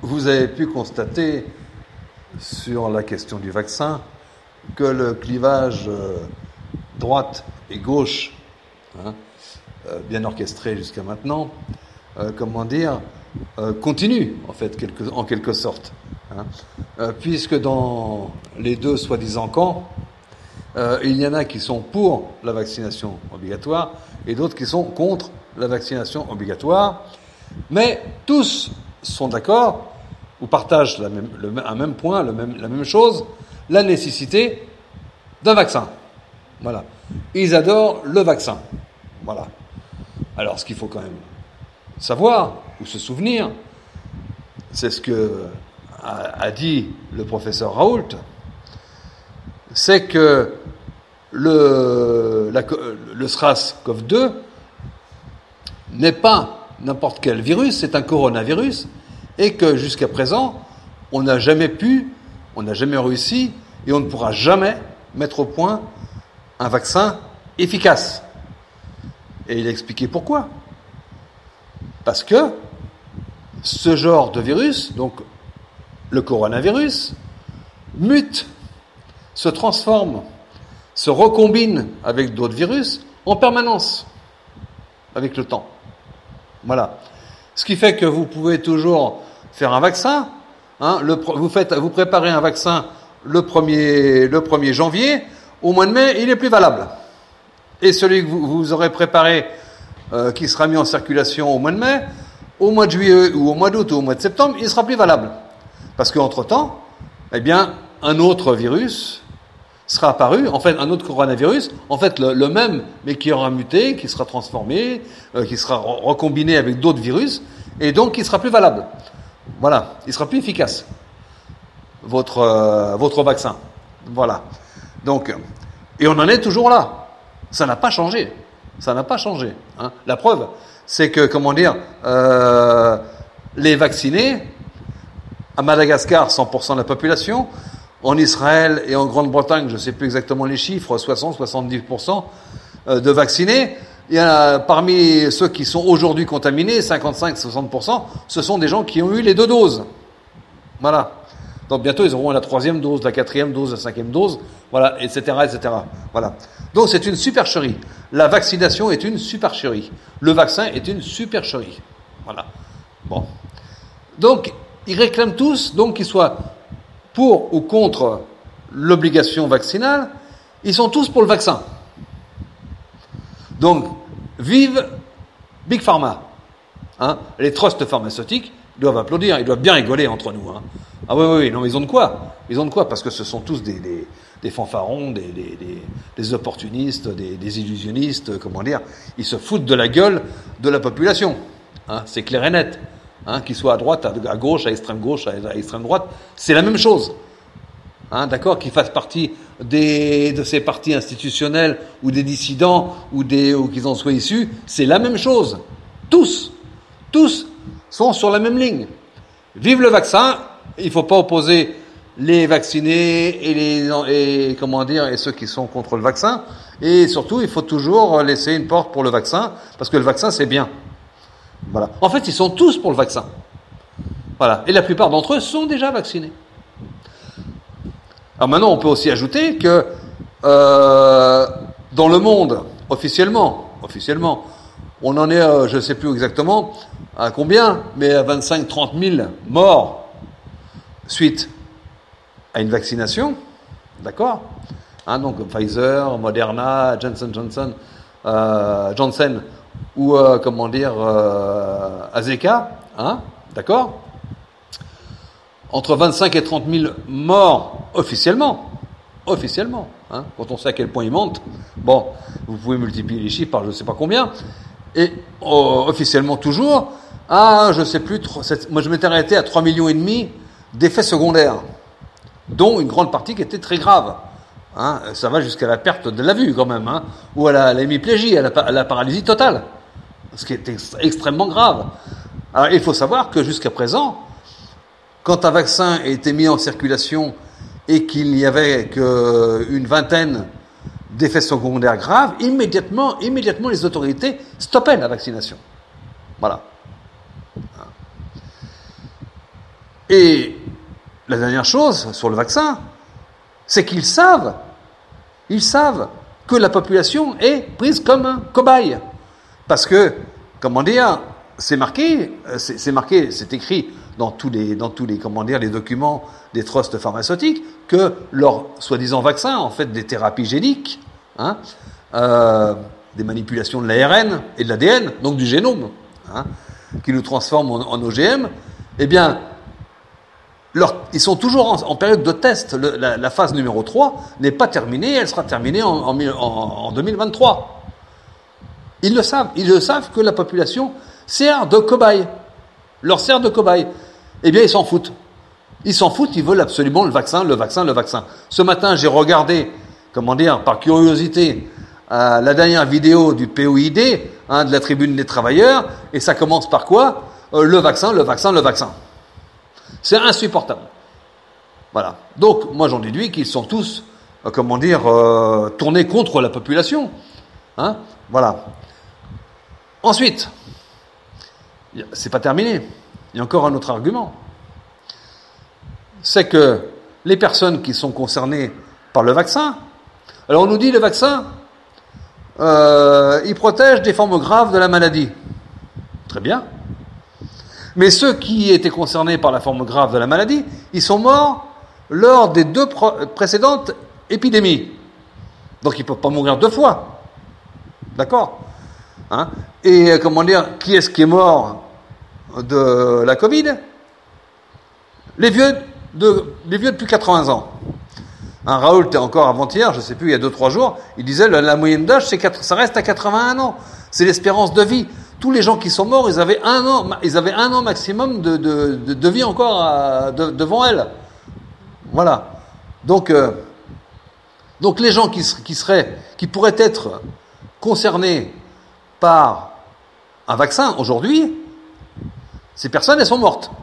vous avez pu constater sur la question du vaccin que le clivage droite et gauche, bien orchestré jusqu'à maintenant, continue en fait en quelque sorte, puisque dans les deux soi-disant camps, il y en a qui sont pour la vaccination obligatoire et d'autres qui sont contre la vaccination obligatoire, mais tous sont d'accord ou partagent un même point, la même chose, la nécessité d'un vaccin. Voilà. Ils adorent le vaccin. Voilà. Alors, ce qu'il faut quand même savoir ou se souvenir, c'est ce que a dit le professeur Raoult, c'est que le SRAS-CoV-2 n'est pas n'importe quel virus, c'est un coronavirus, et que jusqu'à présent, on n'a jamais réussi, et on ne pourra jamais mettre au point un vaccin efficace. Et il a expliqué pourquoi. Parce que ce genre de virus, donc le coronavirus, mute, se transforme, se recombine avec d'autres virus en permanence, avec le temps. Voilà. Ce qui fait que vous pouvez toujours faire un vaccin. Vous préparez un vaccin le 1er janvier. Au mois de mai, il est plus valable. Et celui que vous aurez préparé, qui sera mis en circulation au mois de mai, au mois de juillet ou au mois d'août ou au mois de septembre, il sera plus valable. Parce qu'entre-temps, un autre virus sera apparu, en fait, un autre coronavirus, en fait, le même, mais qui aura muté, qui sera transformé, qui sera recombiné avec d'autres virus, et donc qui sera plus valable. Voilà, il sera plus efficace, votre vaccin. Voilà. Donc, et on en est toujours là. Ça n'a pas changé. La preuve, c'est que, les vaccinés, à Madagascar, 100% de la population, en Israël et en Grande-Bretagne, je ne sais plus exactement les chiffres, 60-70% de vaccinés. Il y a, parmi ceux qui sont aujourd'hui contaminés, 55-60%, ce sont des gens qui ont eu les 2 doses. Voilà. Donc bientôt, ils auront la 3e dose, la 4e dose, la 5e dose, voilà, etc., etc. Voilà. Donc c'est une supercherie. La vaccination est une supercherie. Le vaccin est une supercherie. Voilà. Bon. Donc, ils réclament tous, donc, qu'ils soient pour ou contre l'obligation vaccinale, ils sont tous pour le vaccin. Donc, vive Big Pharma. Les trusts pharmaceutiques doivent applaudir, ils doivent bien rigoler entre nous. Ah oui, non, mais ils ont de quoi. Parce que ce sont tous des fanfarons, des opportunistes, des illusionnistes, ils se foutent de la gueule de la population. C'est clair et net. Qu'ils soient à droite, à gauche, à extrême droite, c'est la même chose. D'accord, qu'ils fassent partie de ces partis institutionnels ou des dissidents ou qu'ils en soient issus, c'est la même chose. Tous sont sur la même ligne. Vive le vaccin, il ne faut pas opposer les vaccinés et ceux qui sont contre le vaccin. Et surtout, il faut toujours laisser une porte pour le vaccin, parce que le vaccin, c'est bien. Voilà. En fait, ils sont tous pour le vaccin. Voilà. Et la plupart d'entre eux sont déjà vaccinés. Alors maintenant, on peut aussi ajouter que dans le monde, officiellement, on en est, je ne sais plus exactement à combien, mais à 25-30 000 morts suite à une vaccination. D'accord ? Donc Pfizer, Moderna, Johnson ou Azeca, d'accord ? Entre 25 et 30 000 morts officiellement, quand on sait à quel point ils mentent. Bon, vous pouvez multiplier les chiffres par je ne sais pas combien, et officiellement toujours, je ne sais plus, moi je m'étais arrêté à 3,5 millions d'effets secondaires, dont une grande partie qui était très grave. Ça va jusqu'à la perte de la vue quand même, ou à l'hémiplégie, à la paralysie totale, ce qui est extrêmement grave. Alors il faut savoir que jusqu'à présent, quand un vaccin a été mis en circulation et qu'il n'y avait qu'une vingtaine d'effets secondaires graves, immédiatement les autorités stoppaient la vaccination. Voilà. Et la dernière chose sur le vaccin, c'est qu'ils savent que la population est prise comme un cobaye. Parce que, comment dire, c'est écrit dans tous les, comment dire, les documents des trusts pharmaceutiques que leurs soi-disant vaccins, en fait, des thérapies géniques, des manipulations de l'ARN et de l'ADN, donc du génome, qui nous transforment en OGM, eh bien, ils sont toujours en période de test. La phase numéro 3 n'est pas terminée, elle sera terminée en 2023. Ils le savent que la population sert de cobaye, leur sert de cobaye. Eh bien, ils s'en foutent. Ils veulent absolument le vaccin. Ce matin, j'ai regardé, comment dire, par curiosité, la dernière vidéo du POID, de la tribune des travailleurs, et ça commence par quoi ? Le vaccin. C'est insupportable. Voilà. Donc, moi, j'en déduis qu'ils sont tous, tournés contre la population. Voilà. Ensuite, c'est pas terminé. Il y a encore un autre argument. C'est que les personnes qui sont concernées par le vaccin, alors on nous dit le vaccin, il protège des formes graves de la maladie. Très bien. Mais ceux qui étaient concernés par la forme grave de la maladie, ils sont morts lors des 2 précédentes épidémies. Donc ils ne peuvent pas mourir 2 fois. D'accord ? Et qui est-ce qui est mort de la Covid ? Les vieux depuis 80 ans. Raoult, encore avant-hier, je ne sais plus, il y a 2-3 jours, il disait la moyenne d'âge, ça reste à 81 ans. C'est l'espérance de vie. Tous les gens qui sont morts, ils avaient un an maximum de vie encore devant elles. Voilà. Donc les gens qui pourraient être concernés par un vaccin aujourd'hui, ces personnes, elles sont mortes.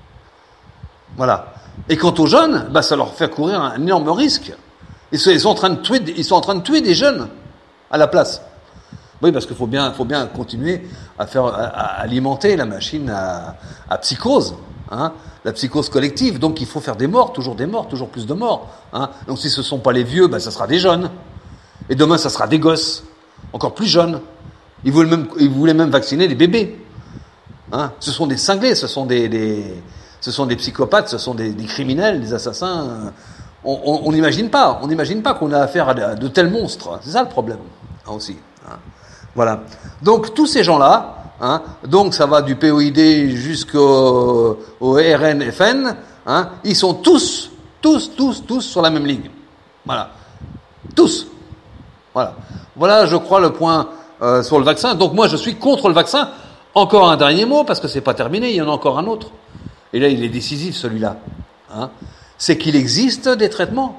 Voilà. Et quant aux jeunes, ça leur fait courir un énorme risque. Ils sont en train de tuer des jeunes à la place. Oui, parce qu'il faut bien continuer à alimenter la machine à psychose, la psychose collective. Donc il faut faire des morts, toujours plus de morts. Donc si ce ne sont pas les vieux, ça sera des jeunes. Et demain, ça sera des gosses, encore plus jeunes. Ils voulaient même vacciner les bébés. Ce sont des cinglés, ce sont des psychopathes, ce sont des criminels, des assassins. On n'imagine pas qu'on a affaire à de tels monstres. C'est ça le problème, aussi. Voilà. Donc tous ces gens-là, donc ça va du POID jusqu'au RNFN, ils sont tous sur la même ligne. Voilà. Tous. Voilà. Voilà, je crois, le point sur le vaccin. Donc moi, je suis contre le vaccin. Encore un dernier mot, parce que c'est pas terminé, il y en a encore un autre. Et là, il est décisif, celui-là. C'est qu'il existe des traitements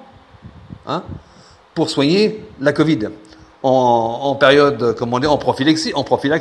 pour soigner la Covid. En période, en prophylaxie,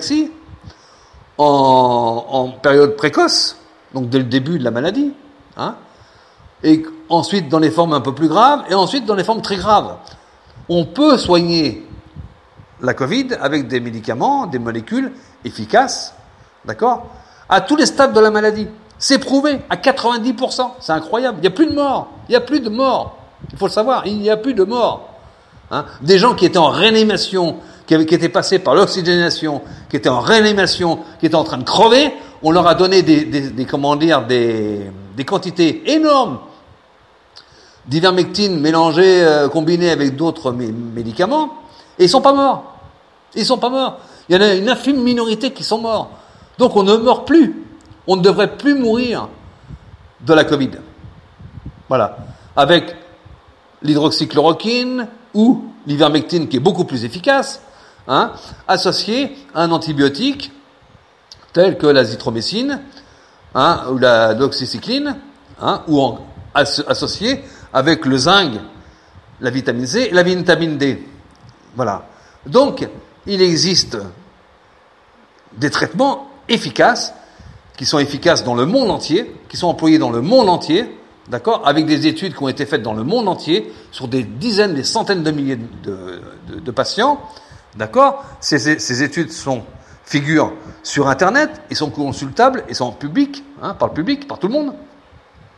en période précoce, donc dès le début de la maladie, et ensuite dans les formes un peu plus graves, et ensuite dans les formes très graves. On peut soigner la Covid avec des médicaments, des molécules efficaces, d'accord, à tous les stades de la maladie. C'est prouvé, à 90%. C'est incroyable. Il n'y a plus de morts. Il faut le savoir, il n'y a plus de morts. Des gens qui étaient en réanimation, qui étaient passés par l'oxygénation, qui étaient en réanimation, qui étaient en train de crever, on leur a donné des quantités énormes d'ivermectine mélangées, combinées avec d'autres médicaments, et ils sont pas morts. Il y en a une infime minorité qui sont morts. Donc on ne meurt plus. On ne devrait plus mourir de la Covid. Voilà. Avec l'hydroxychloroquine ou l'ivermectine qui est beaucoup plus efficace, associé à un antibiotique tel que l'azithromycine, ou la doxycycline, ou associé avec le zinc, la vitamine C et la vitamine D. Voilà. Donc, il existe des traitements efficaces, qui sont efficaces dans le monde entier, qui sont employés dans le monde entier, d'accord, avec des études qui ont été faites dans le monde entier, sur des dizaines, des centaines de milliers de patients, d'accord. Ces études figurent sur Internet, et sont consultables, et sont publiques, par le public, par tout le monde.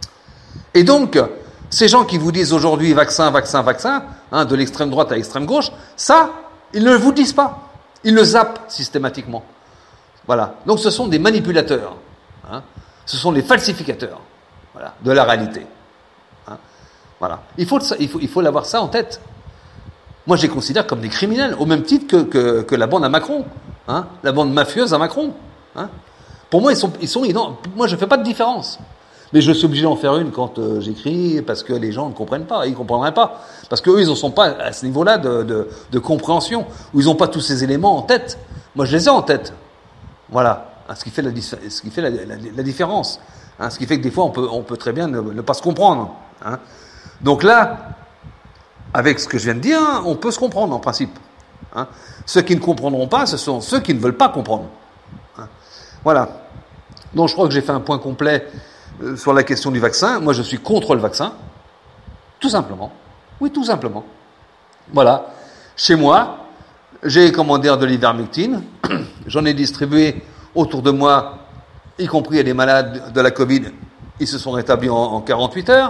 Et donc, ces gens qui vous disent aujourd'hui vaccin, vaccin, vaccin, de l'extrême droite à l'extrême gauche, ça, ils ne le vous disent pas. Ils le zappent systématiquement. Voilà. Donc ce sont des manipulateurs. Ce sont des falsificateurs, voilà, de la réalité. Voilà. Il faut l'avoir ça en tête. Moi, je les considère comme des criminels, au même titre que la bande à Macron, la bande mafieuse à Macron. Pour moi, moi, je ne fais pas de différence. Mais je suis obligé d'en faire une quand j'écris, parce que les gens ne comprennent pas, ils ne comprendraient pas. Parce qu'eux, ils ne sont pas à ce niveau-là de compréhension, où ils n'ont pas tous ces éléments en tête. Moi, je les ai en tête. Voilà. Ce qui fait la différence. Ce qui fait que des fois, on peut très bien ne pas se comprendre. Donc là, avec ce que je viens de dire, on peut se comprendre en principe. Ceux qui ne comprendront pas, ce sont ceux qui ne veulent pas comprendre. Voilà. Donc je crois que j'ai fait un point complet sur la question du vaccin. Moi, je suis contre le vaccin. Tout simplement. Oui, tout simplement. Voilà. Chez moi, j'ai commandé de l'ivermectine. J'en ai distribué autour de moi, y compris à des malades de la Covid. Ils se sont rétablis en 48 heures.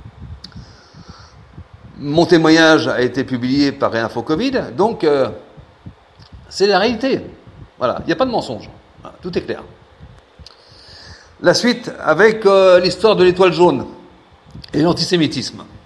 Mon témoignage a été publié par Réinfo Covid. Donc, c'est la réalité. Voilà. Il n'y a pas de mensonge. Voilà. Tout est clair. La suite avec l'histoire de l'étoile jaune et l'antisémitisme.